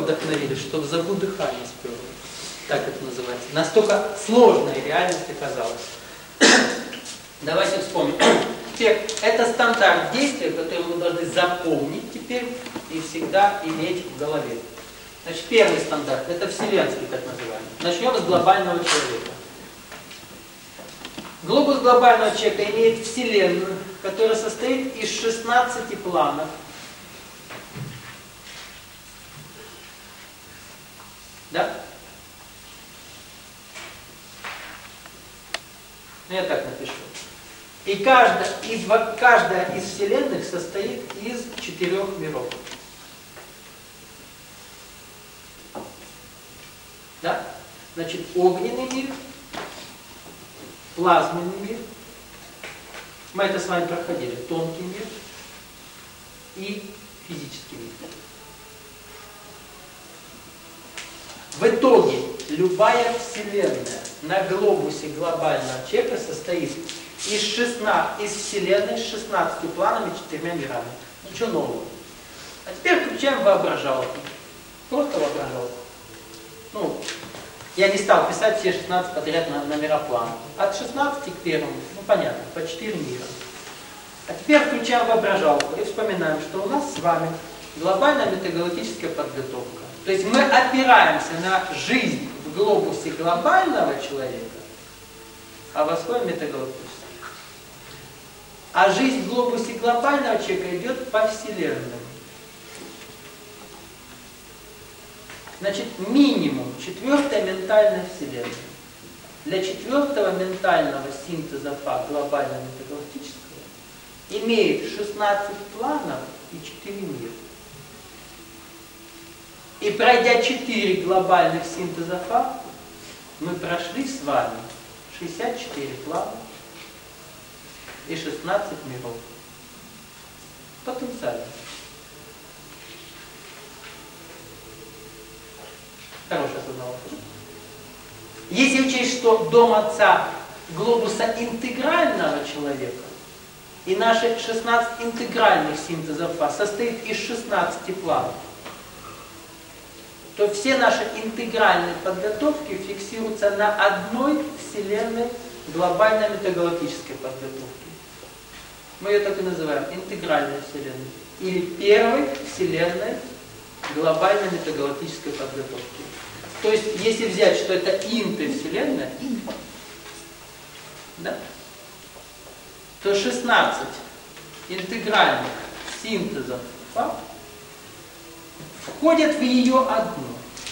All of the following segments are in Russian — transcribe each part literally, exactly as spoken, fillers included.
вдохновили, что в забу дыхание сперло. Так это называется. Настолько сложная реальность оказалась. Давайте вспомним. Теперь, это стандарт действия, который мы должны запомнить теперь и всегда иметь в голове. Значит, первый стандарт, это вселенский, так называемый. Начнем с глобального человека. Глобус глобального человека имеет вселенную, которая состоит из шестнадцати планов. Да? Ну, я так напишу. И каждая, и каждая из вселенных состоит из четырех миров. Да? Значит, огненный мир, плазменный мир, мы это с вами проходили, тонкий мир и физический мир. В итоге любая вселенная на глобусе глобального человека состоит из, шестнадцати, из вселенной с шестнадцатью планами и четырьмя мирами. Ничего нового. А теперь включаем воображалку. Просто воображалку. Ну, я не стал писать все шестнадцать подряд на номера планов. От шестнадцати к первому, ну понятно, по четыре мира. А теперь включаем воображалку и вспоминаем, что у нас с вами глобальная метагалактическая подготовка. То есть мы опираемся на жизнь в глобусе глобального человека, а восходим метагалактически. А жизнь в глобусе глобального человека идет по вселенным. Значит, минимум четвертая ментальная вселенная. Для четвертого ментального синтеза фа глобального метагалактического имеет шестнадцать планов и четыре мира. И пройдя четыре глобальных синтеза фа, мы прошли с вами шестьдесят четыре плана и шестнадцать миров. Потенциально. Хорошая осознавалка. Если учесть, что дом Отца глобуса интегрального человека и наши шестнадцать интегральных синтезов фа состоит из шестнадцати планов, то все наши интегральные подготовки фиксируются на одной вселенной глобальной метагалактической подготовки. Мы ее так и называем интегральной вселенной. Или первой вселенной глобальной метагалактической подготовки. То есть, если взять, что это инты-вселенная, да, то шестнадцать интегральных синтезов фа входят в ее одну.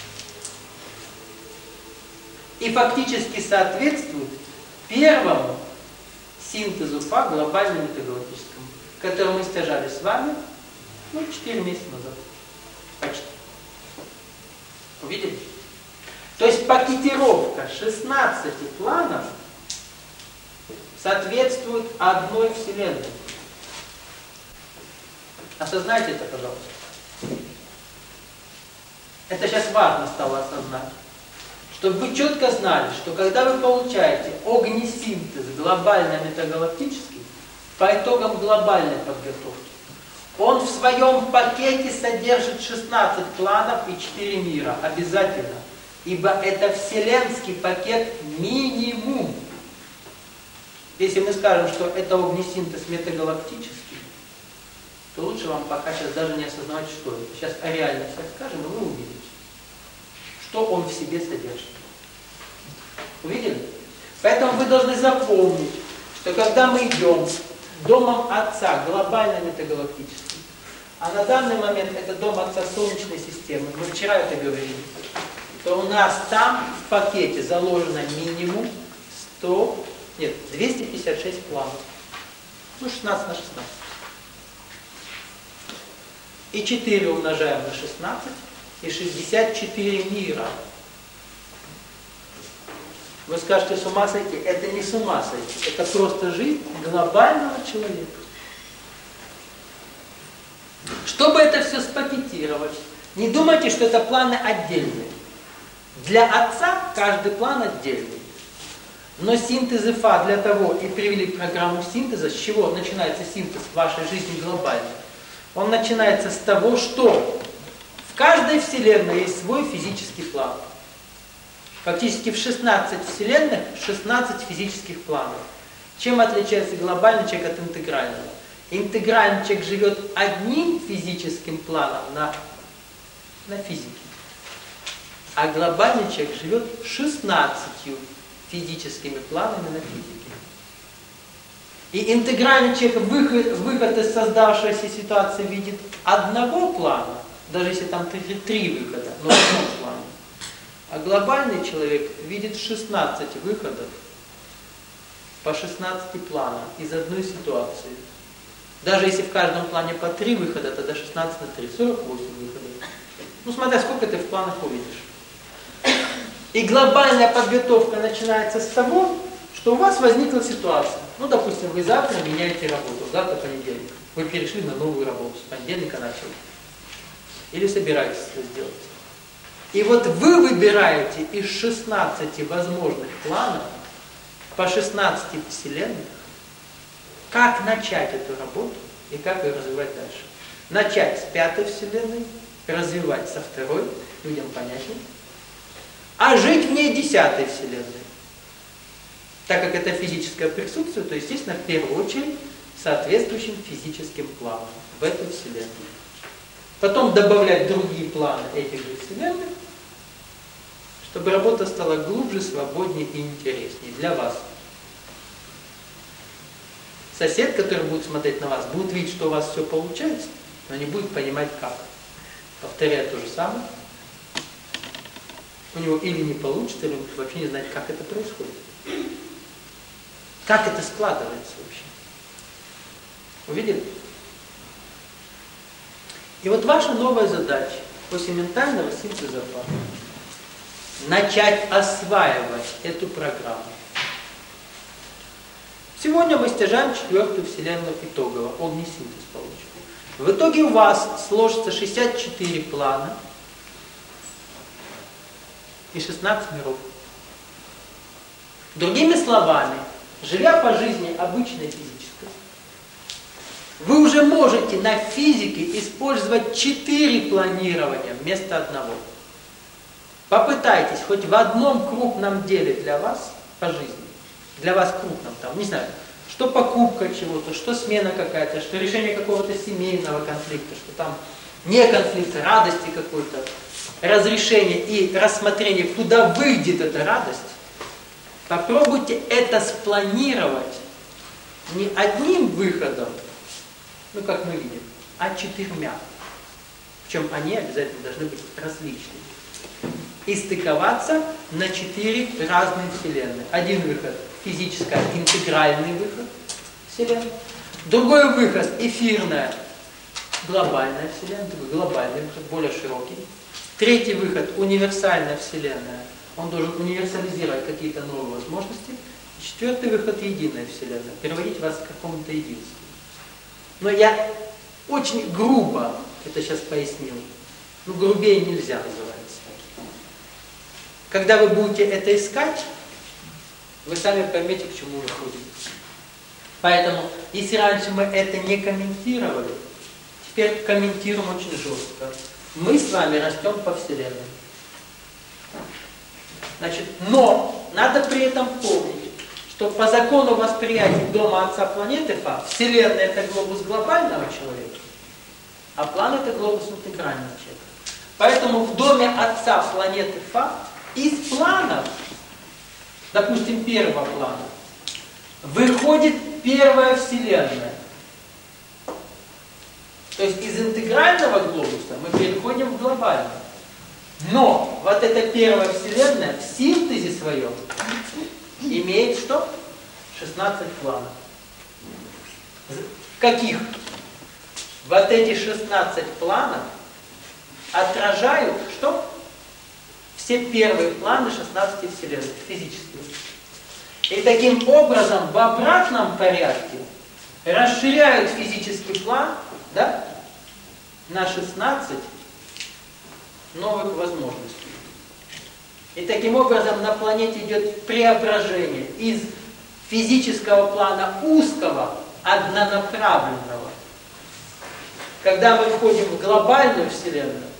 И фактически соответствуют первому синтезу фа глобально метагалактическому, который мы стяжали с вами, ну, четыре месяца назад. Почти. Увидели? То есть пакетировка шестнадцати планов соответствует одной вселенной. Осознайте это, пожалуйста. Это сейчас важно стало осознать. Чтобы вы четко знали, что когда вы получаете огнесинтез глобально-метагалактический, по итогам глобальной подготовки, он в своем пакете содержит шестнадцать планов и четыре мира. Обязательно. Ибо это вселенский пакет минимум. Если мы скажем, что это огнесинтез метагалактический, то лучше вам пока сейчас даже не осознавать, что это. Сейчас реально все скажем, и вы увидите, что он в себе содержит. Увидели? Поэтому вы должны запомнить, что когда мы идем домом Отца, глобально метагалактический, а на данный момент это дом Отца Солнечной системы, мы вчера это говорили, то у нас там в пакете заложено минимум сто, нет, двести пятьдесят шесть планов. Ну, шестнадцать на шестнадцать. И четыре умножаем на шестнадцать, и шестьдесят четыре мира. Вы скажете, с ума сойти? Это не с ума сойти. Это просто жизнь глобального человека. Чтобы это все спакетировать, не думайте, что это планы отдельные. Для Отца каждый план отдельный. Но синтезы фа для того и привели программу синтеза, с чего начинается синтез в вашей жизни глобальной. Он начинается с того, что В каждой Вселенной есть свой физический план. Фактически в шестнадцати Вселенных шестнадцать физических планов. Чем отличается глобальный человек от интегрального? Интегральный человек живет одним физическим планом на, на физике. А глобальный человек живет шестнадцатью физическими планами на физике. И интегральный человек выход, выход из создавшейся ситуации видит одного плана, даже если там три, три выхода, но в одном плане. А глобальный человек видит шестнадцать выходов по шестнадцати планам из одной ситуации. Даже если в каждом плане по три выхода, тогда шестнадцать на три, сорок восемь выходов. Ну смотря сколько ты в планах увидишь. И глобальная подготовка начинается с того, что у вас возникла ситуация. Ну, допустим, вы завтра меняете работу, завтра понедельник. Вы перешли на новую работу, с понедельника начали. Или собираетесь это сделать. И вот вы выбираете из шестнадцати возможных планов по шестнадцати вселенных, как начать эту работу и как ее развивать дальше. Начать с пятой вселенной, развивать со второй, людям понятнее, а жить в ней десятой вселенной. Так как это физическое присутствие, то, естественно, в первую очередь соответствующим физическим планам в этой вселенной. Потом добавлять другие планы этих же вселенных, чтобы работа стала глубже, свободнее и интереснее для вас. Сосед, который будет смотреть на вас, будет видеть, что у вас все получается, но не будет понимать, как. Повторяет то же самое. У него или не получится, или он вообще не знает, как это происходит. Как это складывается вообще? Увидели? И вот ваша новая задача после ментального синтеза начать осваивать эту программу. Сегодня мы стяжаем четвертую вселенную итогово, огнесинтез получим. В итоге у вас сложится шестьдесят четыре плана и шестнадцать миров. Другими словами, живя по жизни обычной физической, вы уже можете на физике использовать четыре планирования вместо одного. Попытайтесь хоть в одном крупном деле для вас по жизни, для вас крупном, там, не знаю, что покупка чего-то, что смена какая-то, что решение какого-то семейного конфликта, что там не конфликта, радости какой-то, разрешение и рассмотрение, куда выйдет эта радость. Попробуйте это спланировать не одним выходом, ну как мы видим, а четырьмя. Причем они обязательно должны быть различными. И стыковаться на четыре разные вселенные. Один выход – физический, интегральный выход вселенной. Другой выход – эфирная, глобальная вселенная, такой глобальный выход, более широкий. Третий выход – универсальная вселенная. Он должен универсализировать какие-то новые возможности. И четвертый выход – единая вселенная, приводить вас к какому-то единству. Но я очень грубо это сейчас пояснил. Ну, грубее нельзя называется. Когда вы будете это искать, вы сами поймете, к чему вы ходите. Поэтому, если раньше мы это не комментировали, теперь комментируем очень жестко. Мы с вами растем по Вселенной. Значит, но надо при этом помнить, что по закону восприятия дома Отца планеты Фа, Вселенная это глобус глобального человека, а план это глобус интегрального человека. Поэтому в доме Отца планеты Фа из планов, допустим, первого плана, выходит первая Вселенная. То есть из интегрального глобуса мы переходим в глобальный. Но вот эта первая Вселенная в синтезе своем имеет что? шестнадцать планов. Каких? Вот эти шестнадцать планов отражают что? Все первые планы шестнадцати вселенных, физические. И таким образом в обратном порядке расширяют физический план, да, на шестнадцать новых возможностей. И таким образом на планете идет преображение из физического плана узкого, однонаправленного. Когда мы входим в глобальную вселенную,